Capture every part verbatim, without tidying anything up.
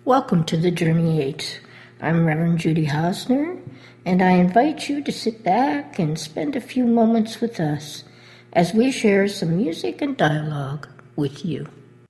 Welcome to the Journey Eight. I'm Reverend Judy Hosner, and I invite you to sit back and spend a few moments with us as we share some music and dialogue with you.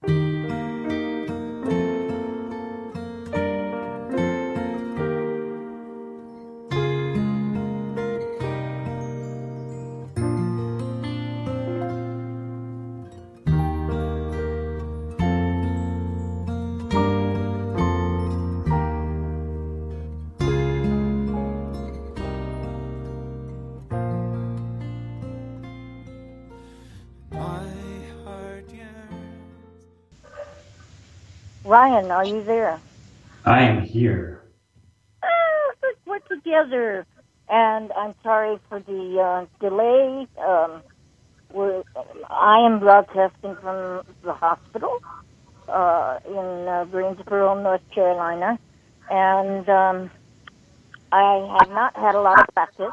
Ryan, are you there? I am here. Oh, we're together, and I'm sorry for the uh, delay. Um, we're, I am broadcasting from the hospital uh, in uh, Greensboro, North Carolina, and um, I have not had a lot of practice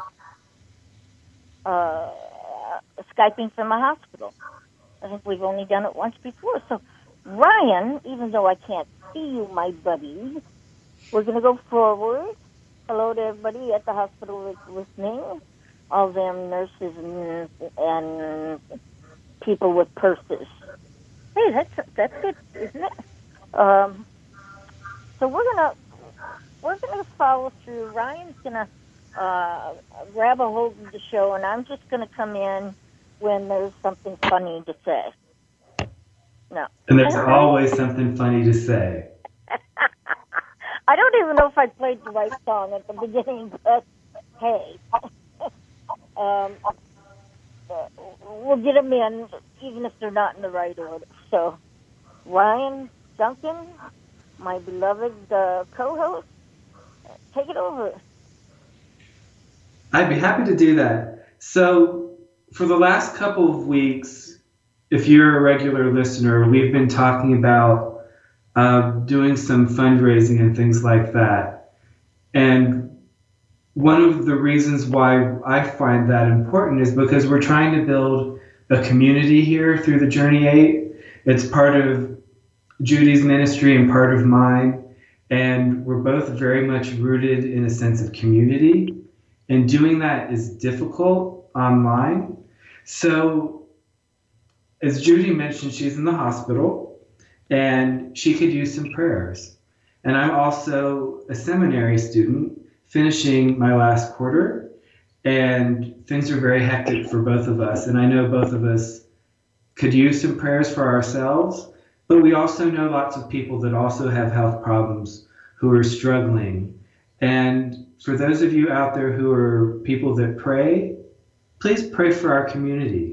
uh, Skyping from a hospital. I think we've only done it once before, so Ryan, even though I can't see you, my buddy, we're going to go forward. Hello to everybody at the hospital listening, all them nurses and, and people with purses. Hey, that's that's good, isn't it? Um, so we're gonna we're gonna follow through. Ryan's gonna uh, grab a hold of the show, and I'm just gonna come in when there's something funny to say. No. And there's always something funny to say. I don't even know if I played the right song at the beginning, but hey. um, uh, we'll get them in, even if they're not in the right order. So, Ryan Duncan, my beloved uh, co-host, take it over. I'd be happy to do that. So, for the last couple of weeks, if you're a regular listener, we've been talking about uh, doing some fundraising and things like that. And one of the reasons why I find that important is because we're trying to build a community here through the Journey Eight. It's part of Judy's ministry and part of mine. And we're both very much rooted in a sense of community. And doing that is difficult online. So, as Judy mentioned, she's in the hospital, and she could use some prayers. And I'm also a seminary student finishing my last quarter, and things are very hectic for both of us. And I know both of us could use some prayers for ourselves, but we also know lots of people that also have health problems who are struggling. And for those of you out there who are people that pray, please pray for our community.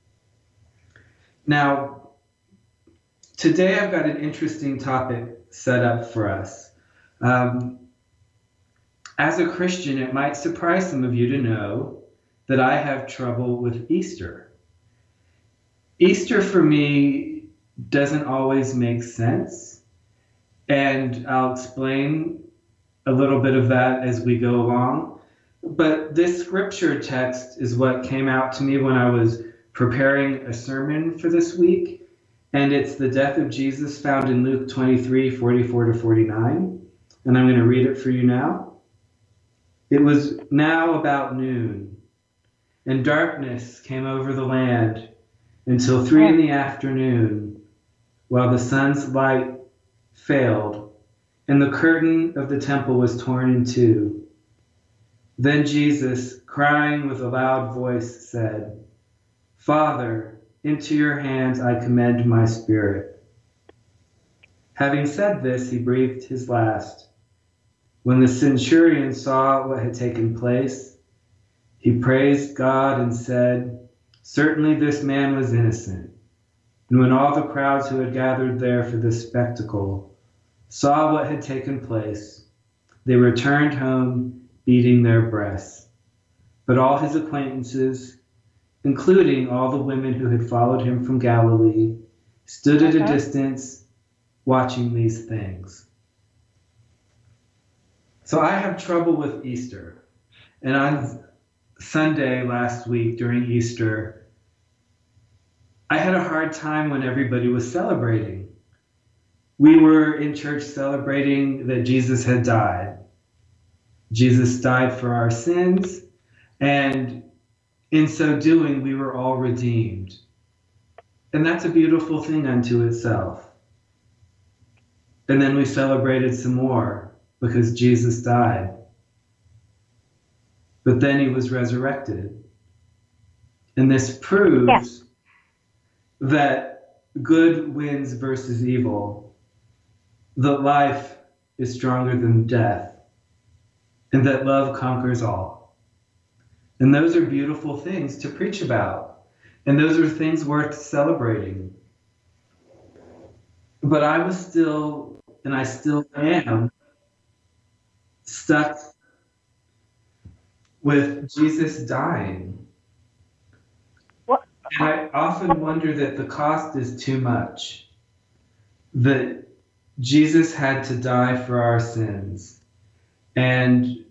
Now, today I've got an interesting topic set up for us. Um, as a Christian, it might surprise some of you to know that I have trouble with Easter. Easter for me doesn't always make sense, and I'll explain a little bit of that as we go along. But this scripture text is what came out to me when I was preparing a sermon for this week, and it's the death of Jesus found in Luke twenty-three, forty-four to forty-nine, and I'm going to read it for you now. It was now about noon, and darkness came over the land until three in the afternoon, while the sun's light failed, and the curtain of the temple was torn in two. Then Jesus, crying with a loud voice, said, "Father, into your hands I commend my spirit." Having said this, he breathed his last. When the centurion saw what had taken place, he praised God and said, "Certainly this man was innocent." And when all the crowds who had gathered there for this spectacle saw what had taken place, they returned home beating their breasts. But all his acquaintances, including all the women who had followed him from Galilee, stood at a distance watching these things. So I have trouble with Easter. And on Sunday last week during Easter, I had a hard time when everybody was celebrating. we were in church celebrating that Jesus had died. Jesus died for our sins, and in so doing, we were all redeemed. And that's a beautiful thing unto itself. And then we celebrated some more because Jesus died. But then he was resurrected. And this proves yeah. that good wins versus evil, that life is stronger than death, and that love conquers all. And those are beautiful things to preach about. And those are things worth celebrating. But I was still, and I still am, stuck with Jesus dying. What? And I often wonder that the cost is too much. That Jesus had to die for our sins. And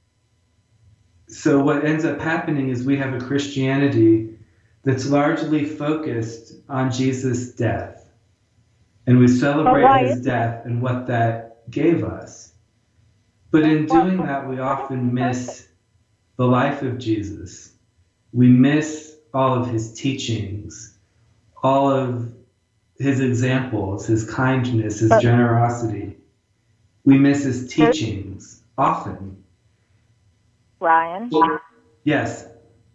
so what ends up happening is we have a Christianity that's largely focused on Jesus' death. And we celebrate oh, his death and what that gave us. But in doing that, we often miss the life of Jesus. We miss all of his teachings, all of his examples, his kindness, his generosity. We miss his teachings often. Ryan? Yes.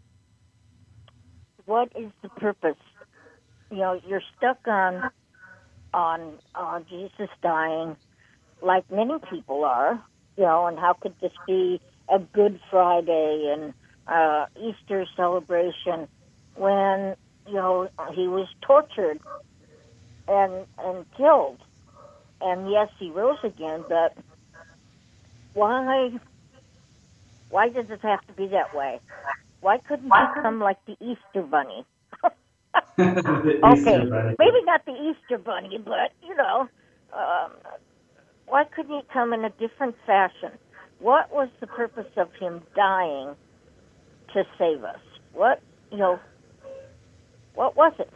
What is the purpose? You know, you're stuck on on on Jesus dying, like many people are. You know, and how could this be a Good Friday and uh, Easter celebration when you know he was tortured and and killed? And yes, he rose again, but why? Why does it have to be that way? Why couldn't he come like the Easter Bunny? the okay, Easter Bunny. Maybe not the Easter Bunny, but, you know, um, why couldn't he come in a different fashion? What was the purpose of him dying to save us? What, you know, what was it?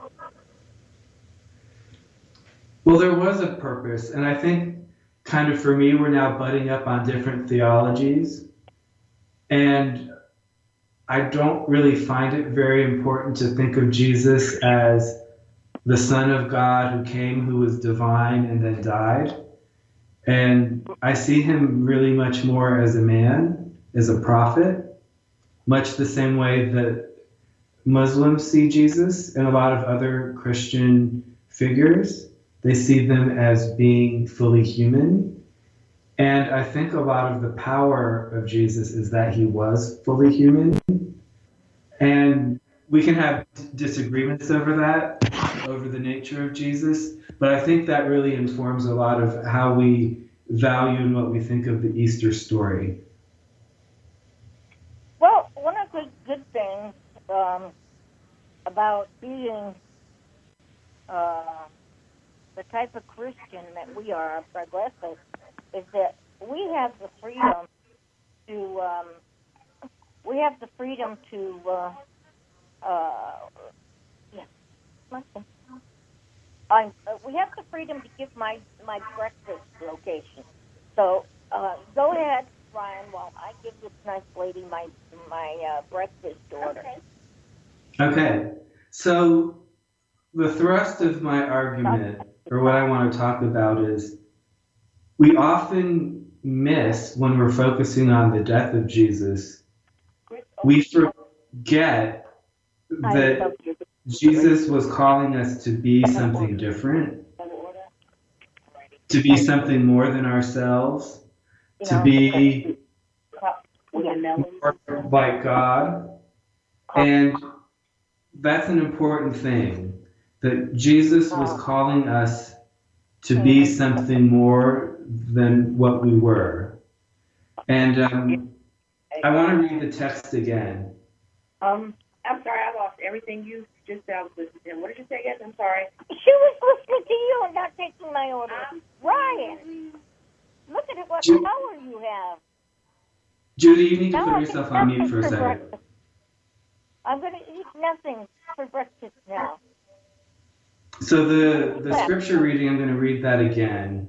Well, there was a purpose, and I think kind of for me, we're now butting up on different theologies. And I don't really find it very important to think of Jesus as the Son of God who came, who was divine, and then died. And I see him really much more as a man, as a prophet, much the same way that Muslims see Jesus and a lot of other Christian figures. They see them as being fully human. And I think a lot of the power of Jesus is that he was fully human. And we can have disagreements over that, over the nature of Jesus, but I think that really informs a lot of how we value and what we think of the Easter story. Well, one of the good things um, about being uh, the type of Christian that we are, progressive, is that we have the freedom to um, we have the freedom to uh, uh, yeah, I, uh, we have the freedom to give my my breakfast location. So uh, go ahead, Ryan, while I give this nice lady my my uh, breakfast order. Okay. Okay. So the thrust of my argument, or what I want to talk about, is we often miss, when we're focusing on the death of Jesus, we forget that Jesus was calling us to be something different, to be something more than ourselves, to be more like God. And that's an important thing, that Jesus was calling us to be something more than what we were. And um, I want to read the text again. Um, I'm sorry, I lost everything you just said. I was listening to. What did you say again? I'm sorry. She was listening to you and not taking my order. Um, Ryan, look at it, what Judy, power you have. Judy, you need to Now put I yourself think on mute nothing for a for second. breakfast. I'm going to eat nothing for breakfast now. So the, the scripture reading, I'm going to read that again.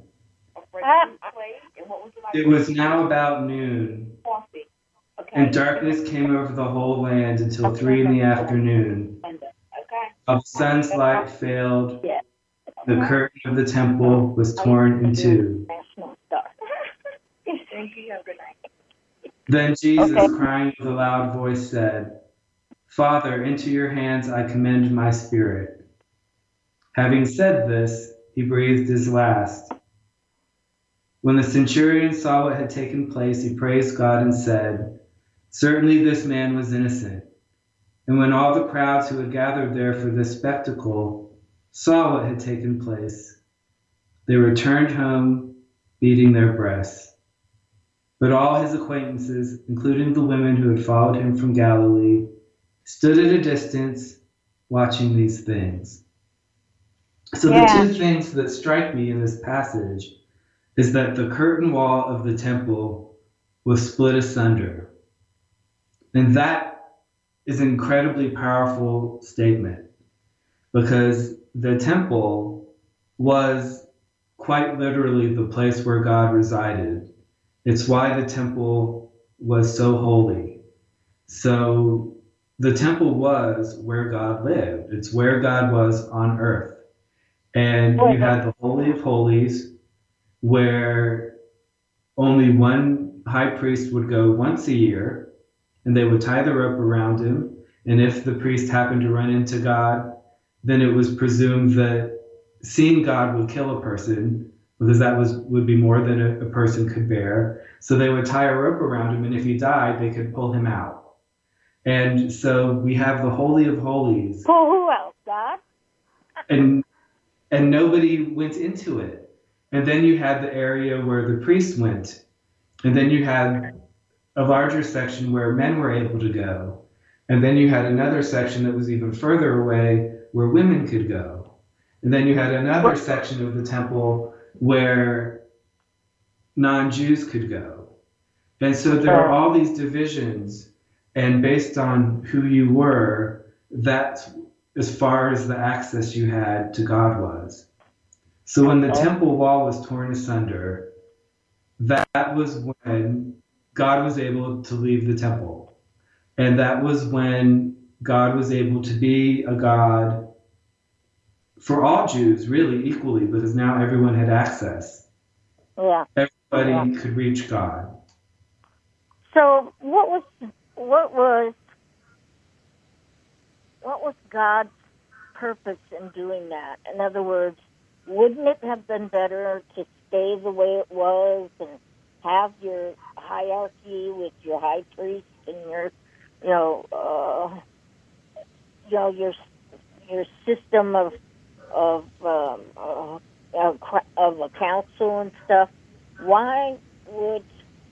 It was now about noon, and darkness came over the whole land until three in the afternoon. While the sun's light failed, the curtain of the temple was torn in two. Then Jesus, crying with a loud voice, said, "Father, into your hands I commend my spirit." Having said this, he breathed his last. When the centurion saw what had taken place, he praised God and said, "Certainly this man was innocent." And when all the crowds who had gathered there for this spectacle saw what had taken place, they returned home, beating their breasts. But all his acquaintances, including the women who had followed him from Galilee, stood at a distance watching these things. So the Yeah. two things that strike me in this passage is that the curtain wall of the temple was split asunder. And that is an incredibly powerful statement, because the temple was quite literally the place where God resided. It's why the temple was so holy. So the temple was where God lived. It's where God was on earth. And you had the Holy of Holies, where only one high priest would go once a year, and they would tie the rope around him. And if the priest happened to run into God, then it was presumed that seeing God would kill a person, because that was would be more than a, a person could bear. So they would tie a rope around him, and if he died, they could pull him out. And so we have the Holy of Holies. Who, who else, God? And and nobody went into it. And then you had the area where the priests went. And then you had a larger section where men were able to go. And then you had another section that was even further away where women could go. And then you had another section of the temple where non-Jews could go. And so there are all these divisions, and based on who you were, that's as far as the access you had to God was. So when the temple wall was torn asunder, that was when God was able to leave the temple. And that was when God was able to be a God for all Jews, really equally, because now everyone had access. Yeah. Everybody Yeah. could reach God. So what was what was what was God's purpose in doing that? In other words, wouldn't it have been better to stay the way it was and have your hierarchy with your high priest and your, you know, uh, you know, your your system of of um, uh, of, of a council and stuff? Why would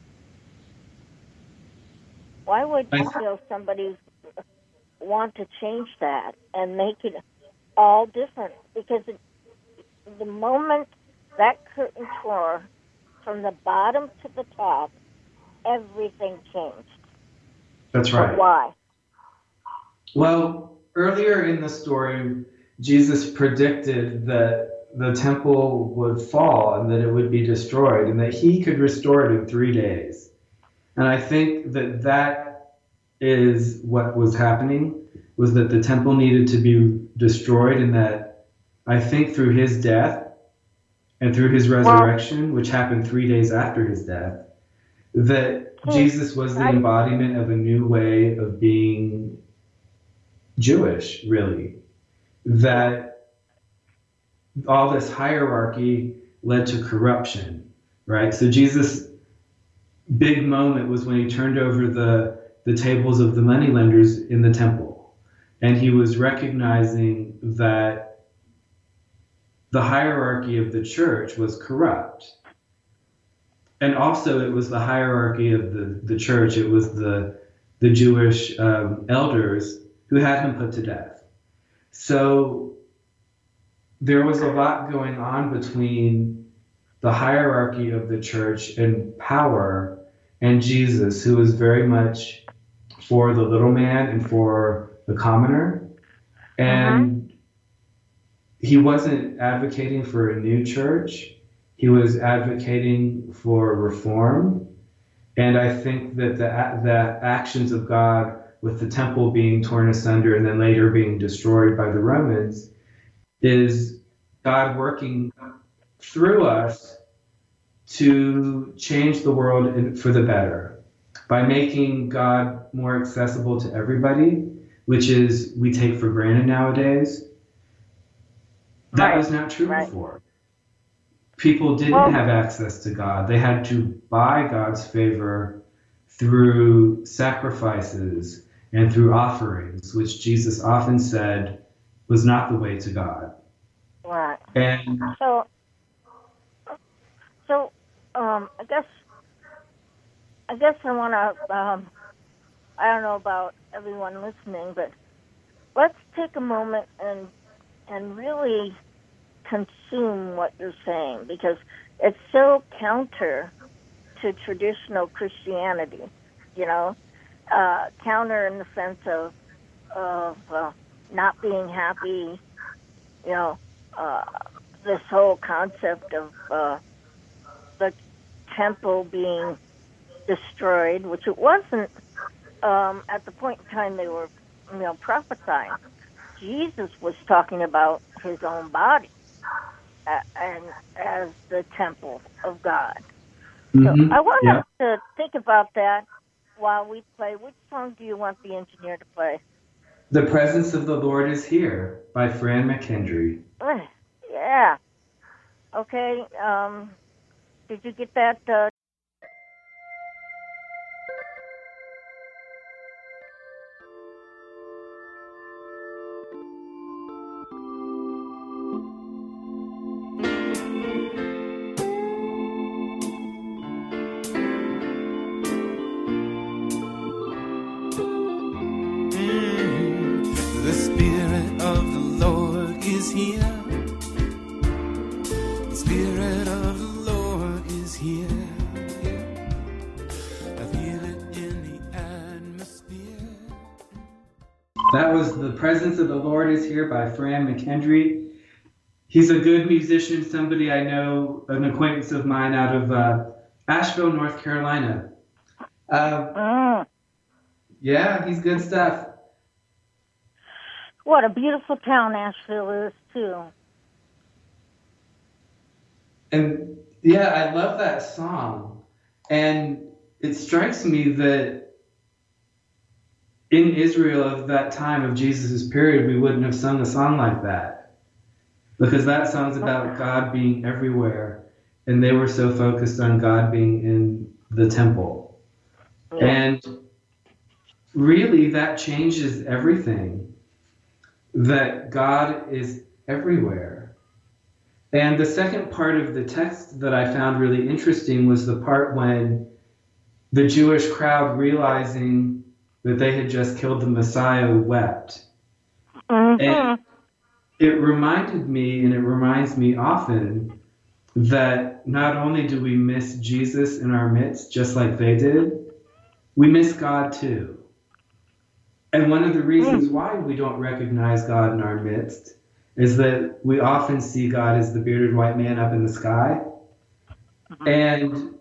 why would you know somebody want to change that and make it all different? Because it, the moment that curtain tore from the bottom to the top, everything changed. That's right. But why? Well, earlier in the story, Jesus predicted that the temple would fall and that it would be destroyed and that he could restore it in three days. And I think that that is what was happening, was that the temple needed to be destroyed, and that I think through his death and through his resurrection, which happened three days after his death, that Jesus was the embodiment of a new way of being Jewish, really. That all this hierarchy led to corruption, right? So Jesus' big moment was when he turned over the, the tables of the moneylenders in the temple. And he was recognizing that the hierarchy of the church was corrupt. And also it was the hierarchy of the, the church. It was the, the Jewish um, elders who had him put to death. So there was a lot going on between the hierarchy of the church and power and Jesus, who was very much for the little man and for the commoner. And uh-huh. he wasn't advocating for a new church. He was advocating for reform. And I think that the, the actions of God, with the temple being torn asunder and then later being destroyed by the Romans, is God working through us to change the world in, for the better, by making God more accessible to everybody, which is we take for granted nowadays. That Right. was not true Right. before. People didn't Well- have access to God. They had to buy God's favor through sacrifices and through offerings, which Jesus often said was not the way to God. Right. And So, so um, I guess, I guess I want to. Um, I don't know about everyone listening, but let's take a moment and and really consume what you're saying, because it's so counter to traditional Christianity. You know, uh, counter in the sense of of uh, not being happy. You know. Uh, this whole concept of uh, the temple being destroyed, which it wasn't um, at the point in time they were, you know, prophesying. Jesus was talking about his own body uh, and as the temple of God. Mhm, So I want yeah. us to think about that while we play. Which song do you want the engineer to play? The Presence of the Lord is Here by Fran McKendry. Yeah. Okay. Um, did you get that? Uh... The Spirit of the Lord is here. The Spirit of the Lord is here. I feel it in the atmosphere. That was The Presence of the Lord is Here by Fran McKendry. He's a good musician, somebody I know, an acquaintance of mine out of uh, Asheville, North Carolina. Uh, Mm. yeah, he's good stuff. What a beautiful town Asheville is, too. And yeah, I love that song. And it strikes me that in Israel of that time, of Jesus' period, we wouldn't have sung a song like that. Because that song's about God being everywhere. And they were so focused on God being in the temple. Yeah. And really, that changes everything. That God is everywhere. And the second part of the text that I found really interesting was the part when the Jewish crowd, realizing that they had just killed the Messiah, wept. Mm-hmm. And it reminded me, and it reminds me often, that not only do we miss Jesus in our midst, just like they did, we miss God too. And one of the reasons why we don't recognize God in our midst is that we often see God as the bearded white man up in the sky. And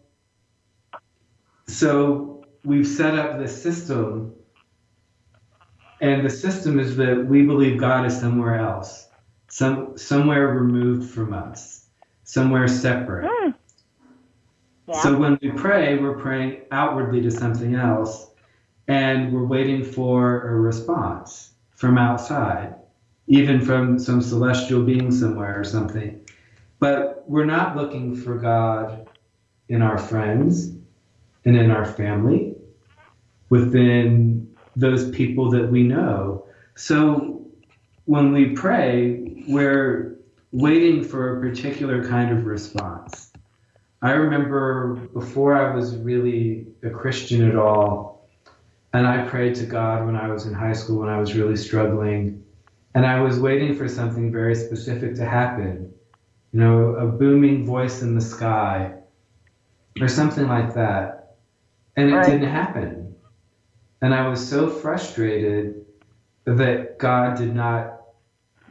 so we've set up this system, and the system is that we believe God is somewhere else, some somewhere removed from us, somewhere separate. Mm. Yeah. So when we pray, we're praying outwardly to something else, and we're waiting for a response from outside, even from some celestial being somewhere or something. But we're not looking for God in our friends and in our family, within those people that we know. So when we pray, we're waiting for a particular kind of response. I remember before I was really a Christian at all, and I prayed to God when I was in high school, when I was really struggling, and I was waiting for something very specific to happen. You know, a booming voice in the sky, or something like that. And it Right. didn't happen. And I was so frustrated that God did not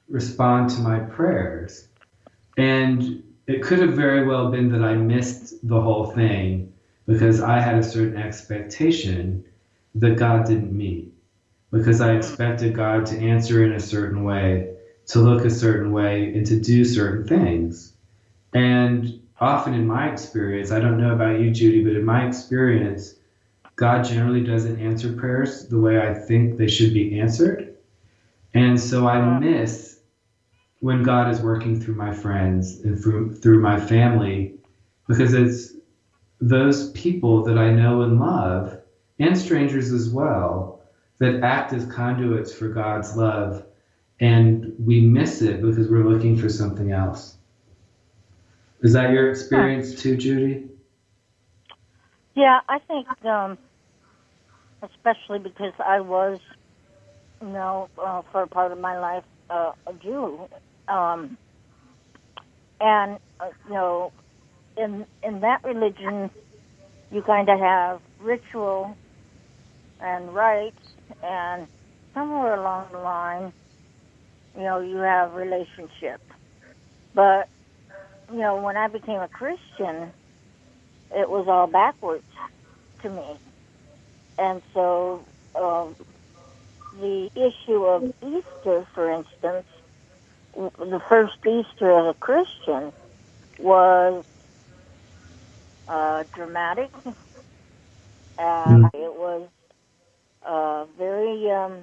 respond to my prayers. And it could have very well been that I missed the whole thing because I had a certain expectation that God didn't meet, because I expected God to answer in a certain way, to look a certain way, and to do certain things. And often in my experience, I don't know about you, Judy, but in my experience, God generally doesn't answer prayers the way I think they should be answered. And so I miss when God is working through my friends and through, through my family, because it's those people that I know and love, and strangers as well, that act as conduits for God's love. And we miss it because we're looking for something else. Is that your experience too, Judy? Yeah, I think, um, especially because I was, you know, uh, for a part of my life, uh, a Jew. Um, and, uh, you know, in in that religion, you kind of have ritual and rites, and somewhere along the line, you know, you have relationship. But, you know, when I became a Christian, it was all backwards to me. And so um, the issue of Easter, for instance, the first Easter as a Christian was uh, dramatic, and mm. it was uh, very, um,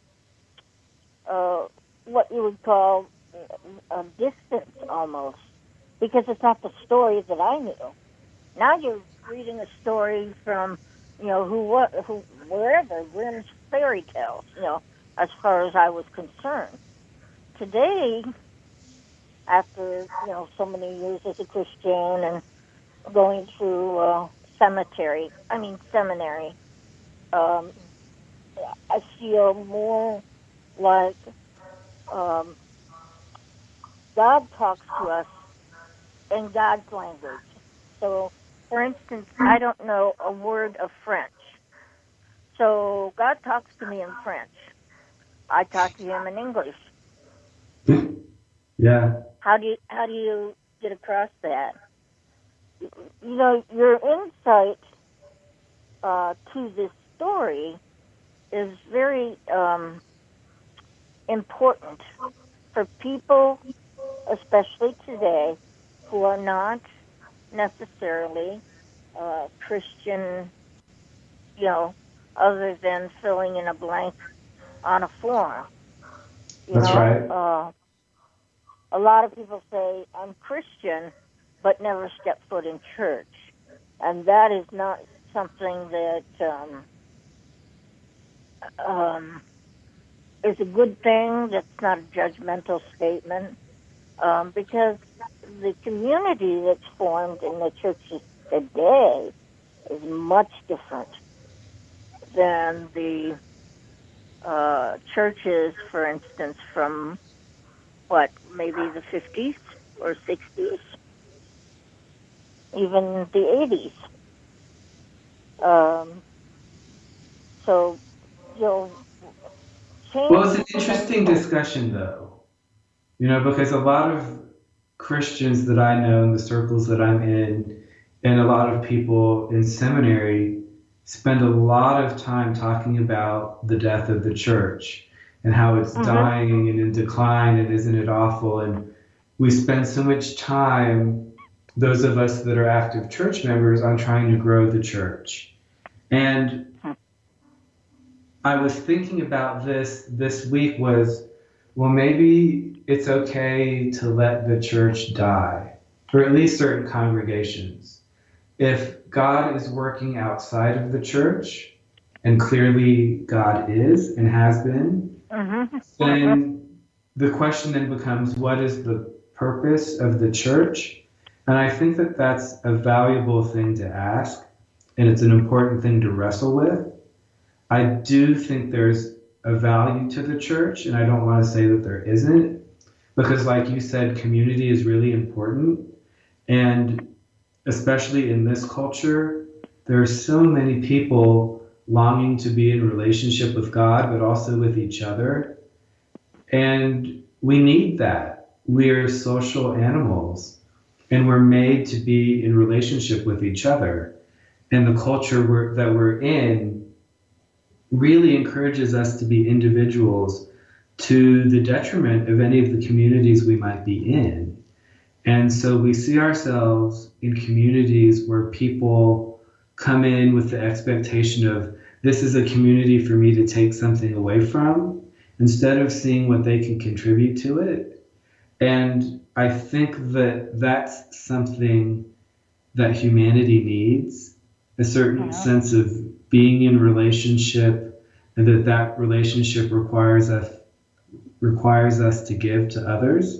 uh, what you would call a distance almost, because it's not the story that I knew. Now you're reading a story from, you know, who, what, who, wherever, Grimm's fairy tales, you know, as far as I was concerned. Today, after, you know, so many years as a Christian and going through uh, cemetery, I mean seminary, um, I feel more like um, God talks to us in God's language. So, for instance, I don't know a word of French. So God talks to me in French. I talk to him in English. Yeah. How do you how do you get across that? You know, your insight uh, to this story is very um, important for people, especially today, who are not necessarily uh, Christian, you know, other than filling in a blank on a form. You That's know? right. Uh, a lot of people say, I'm Christian, but never step foot in church. And that is not something that um, um, is a good thing. That's not a judgmental statement. Um, because the community that's formed in the churches today is much different than the uh, churches, for instance, from, what, maybe the fifties or sixties, even the eighties. Um, so, you know, change... Well, it's an interesting discussion, though, you know, because a lot of Christians that I know in the circles that I'm in, and a lot of people in seminary, spend a lot of time talking about the death of the church and how it's mm-hmm. dying and in decline, and isn't it awful? And we spend so much time, those of us that are active church members, on trying to grow the church. And I was thinking about this this week was, well, maybe it's okay to let the church die, or at least certain congregations. If God is working outside of the church, and clearly God is and has been, mm-hmm. then the question then becomes, what is the purpose of the church? And I think that that's a valuable thing to ask, and it's an important thing to wrestle with. I do think there's a value to the church, and I don't want to say that there isn't, because like you said, community is really important. And especially in this culture, there are so many people longing to be in relationship with God, but also with each other. And we need that. We're social animals, and we're made to be in relationship with each other. And the culture we're, that we're in really encourages us to be individuals to the detriment of any of the communities we might be in. And so we see ourselves in communities where people come in with the expectation of, this is a community for me to take something away from, instead of seeing what they can contribute to it. And I think that that's something that humanity needs, a certain Yeah. sense of being in relationship, and that that relationship requires us requires us to give to others.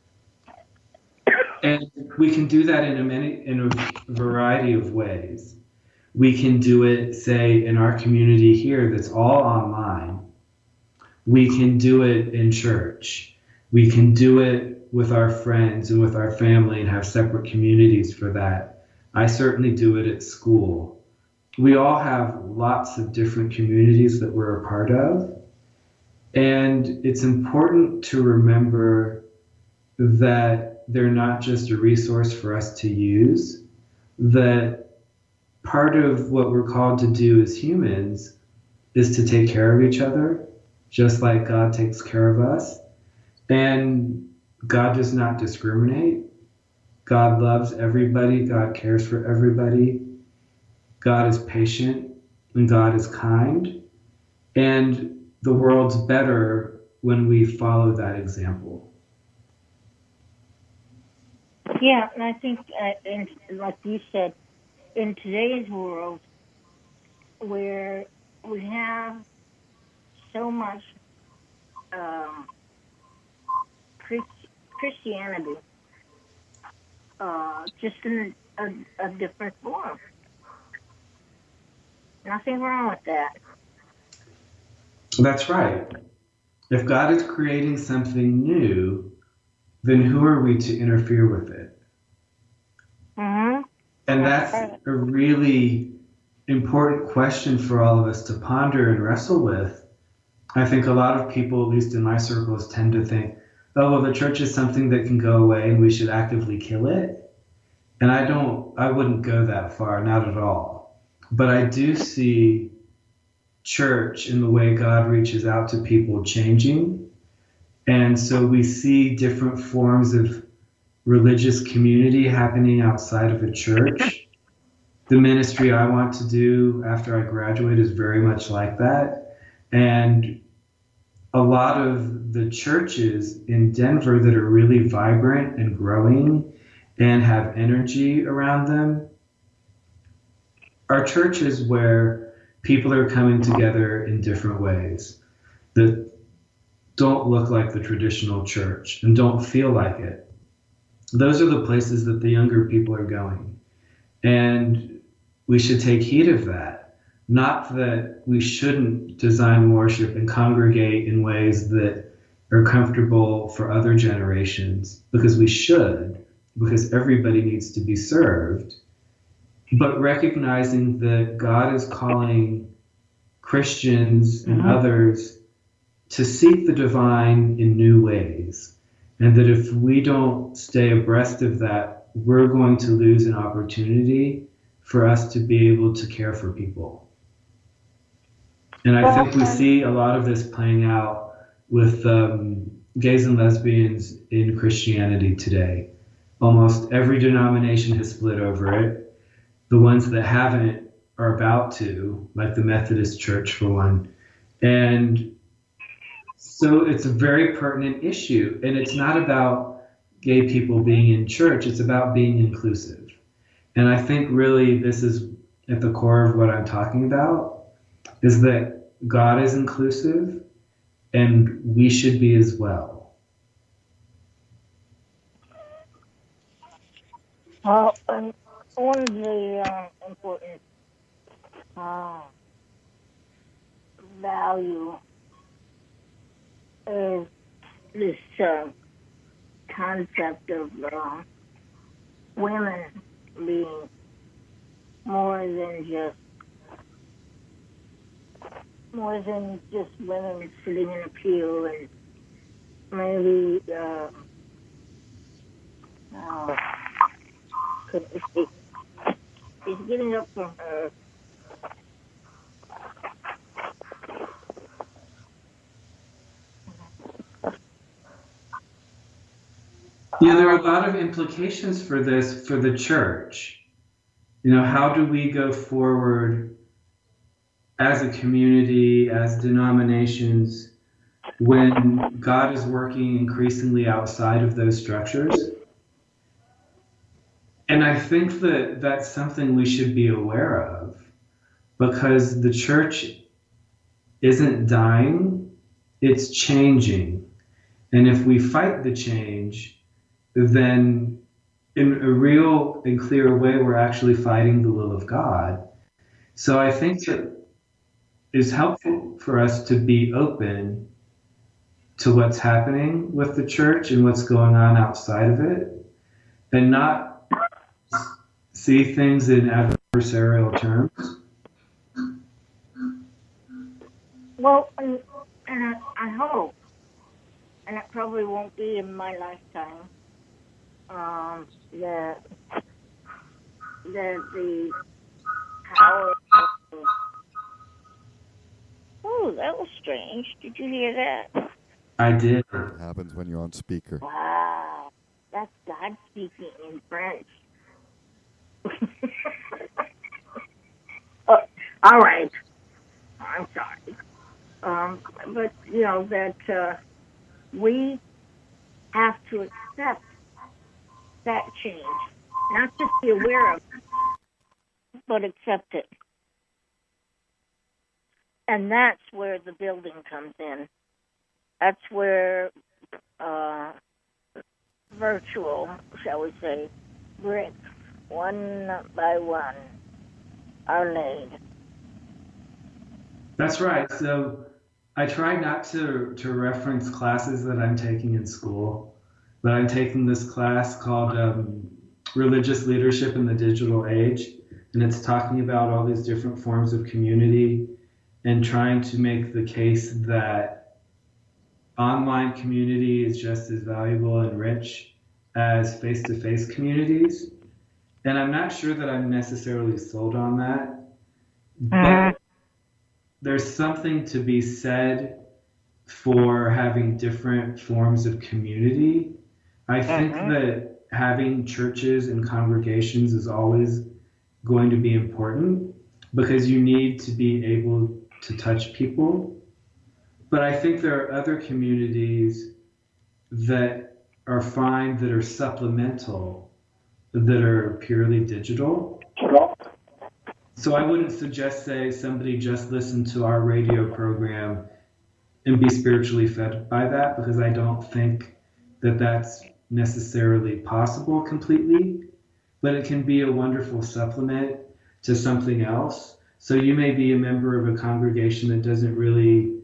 And we can do that in a many in a variety of ways. We can do it, say, in our community here that's all online. We can do it in church. We can do it with our friends and with our family and have separate communities for that. I certainly do it at school. We all have lots of different communities that we're a part of. And it's important to remember that they're not just a resource for us to use, that part of what we're called to do as humans is to take care of each other, just like God takes care of us. And God does not discriminate. God loves everybody. God cares for everybody. God is patient and God is kind. And the world's better when we follow that example. Yeah, and I think, uh, in, like you said, in today's world, where we have so much um, Christ- Christianity, uh, just in a, a, a different form. Nothing wrong with that. That's right. If God is creating something new, then who are we to interfere with it? Mm-hmm. And That's that's right. a really important question for all of us to ponder and wrestle with. I think a lot of people, at least in my circles, tend to think, oh, well, the church is something that can go away and we should actively kill it. And I don't, I wouldn't go that far, not at all. But I do see church in the way God reaches out to people changing. And so we see different forms of religious community happening outside of a church. The ministry I want to do after I graduate is very much like that. And a lot of the churches in Denver that are really vibrant and growing and have energy around them are churches where people are coming together in different ways that don't look like the traditional church and don't feel like it. Those are the places that the younger people are going. And we should take heed of that. Not that we shouldn't design worship and congregate in ways that are comfortable for other generations, because we should, because everybody needs to be served. But recognizing that God is calling Christians and Mhm. others to seek the divine in new ways. And that if we don't stay abreast of that, we're going to lose an opportunity for us to be able to care for people. And I think we see a lot of this playing out with um, gays and lesbians in Christianity today. Almost every denomination has split over it. The ones that haven't are about to, like the Methodist Church for one. And so it's a very pertinent issue. And it's not about gay people being in church, it's about being inclusive. And I think really this is at the core of what I'm talking about, is that God is inclusive and we should be as well. Well, um, one of the uh, important uh, value is this uh, concept of uh, women being more than just more than just women sitting in a pew and maybe, uh, oh, couldn't see. She's getting up from her. Yeah, there are a lot of implications for this for the church. You know, how do we go forward as a community, as denominations, when God is working increasingly outside of those structures? And I think that that's something we should be aware of, because the church isn't dying, it's changing. And if we fight the change, then in a real and clear way, we're actually fighting the will of God. So I think that it's helpful for us to be open to what's happening with the church and what's going on outside of it, and not see things in adversarial terms. Well, and, and I, I hope, and it probably won't be in my lifetime, um, that, that the power of, oh, that was strange. Did you hear that? I did. What happens when you're on speaker? Wow, that's God speaking in French. Oh, all right. I'm sorry. Um, but, you know, that uh, we have to accept that change. Not just be aware of it, but accept it. And that's where the building comes in. That's where uh, virtual, shall we say, bricks, one by one, are laid. That's right. So I try not to, to reference classes that I'm taking in school, but I'm taking this class called um, Religious Leadership in the Digital Age, and it's talking about all these different forms of community and trying to make the case that online community is just as valuable and rich as face-to-face communities. And I'm not sure that I'm necessarily sold on that, but there's something to be said for having different forms of community. I think Uh-huh. that having churches and congregations is always going to be important because you need to be able to touch people. But I think there are other communities that are fine, that are supplemental, that are purely digital. So I wouldn't suggest, say, somebody just listen to our radio program and be spiritually fed by that, because I don't think that that's necessarily possible completely, but it can be a wonderful supplement to something else. So you may be a member of a congregation that doesn't really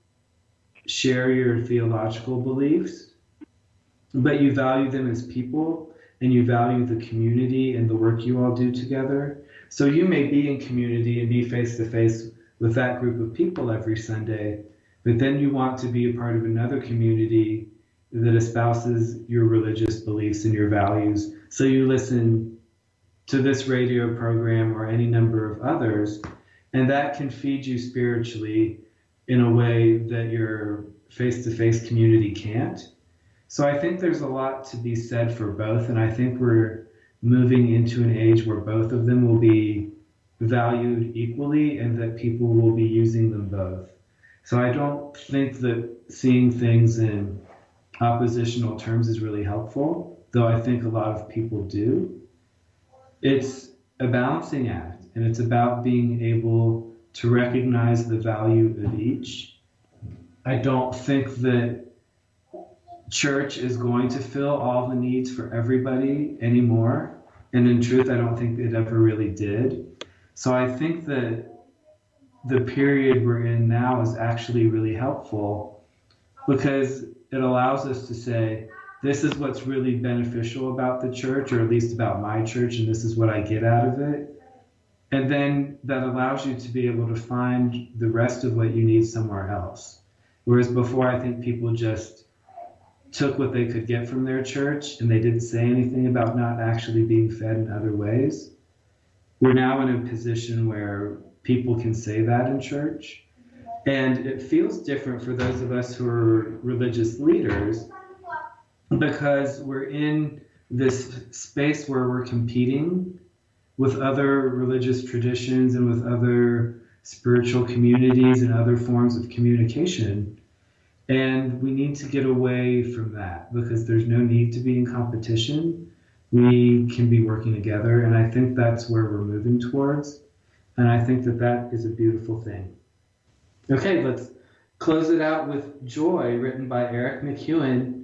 share your theological beliefs, but you value them as people and you value the community and the work you all do together. So you may be in community and be face to face with that group of people every Sunday, but then you want to be a part of another community that espouses your religious beliefs and your values. So you listen to this radio program or any number of others, and that can feed you spiritually in a way that your face-to-face community can't. So I think there's a lot to be said for both, and I think we're moving into an age where both of them will be valued equally and that people will be using them both. So I don't think that seeing things in oppositional terms is really helpful, though I think a lot of people do. It's a balancing act, and it's about being able to recognize the value of each. I don't think that church is going to fill all the needs for everybody anymore. And in truth, I don't think it ever really did. So I think that the period we're in now is actually really helpful because it allows us to say, this is what's really beneficial about the church, or at least about my church, and this is what I get out of it. And then that allows you to be able to find the rest of what you need somewhere else. Whereas before, I think people just took what they could get from their church, and they didn't say anything about not actually being fed in other ways. We're now in a position where people can say that in church. And it feels different for those of us who are religious leaders because we're in this space where we're competing with other religious traditions and with other spiritual communities and other forms of communication. And we need to get away from that because there's no need to be in competition. We can be working together, and I think that's where we're moving towards. And I think that that is a beautiful thing. Okay, let's close it out with Joy, written by Eric McEwen.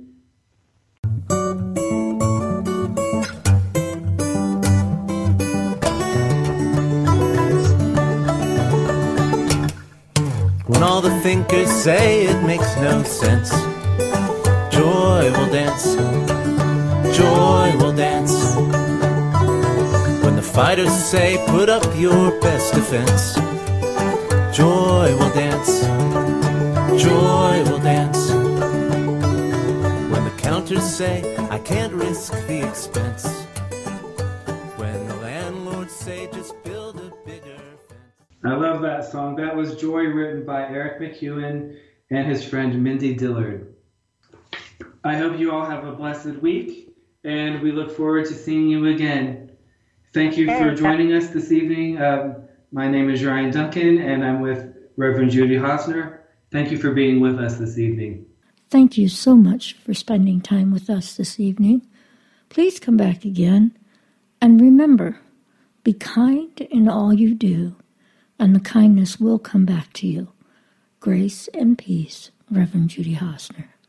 When all the thinkers say it makes no sense, joy will dance, joy will dance. When the fighters say put up your best defense, joy will dance, joy will dance. When the counters say I can't risk the expense, when the landlords say just build a bigger fence. I love that song. That was Joy, written by Eric McEwen and his friend Mindy Dillard. I hope you all have a blessed week, and we look forward to seeing you again. Thank you for joining us this evening. Um, my name is Ryan Duncan, and I'm with Reverend Judy Hosner. Thank you for being with us this evening. Thank you so much for spending time with us this evening. Please come back again, and remember, be kind in all you do, and the kindness will come back to you. Grace and peace, Reverend Judy Hosner.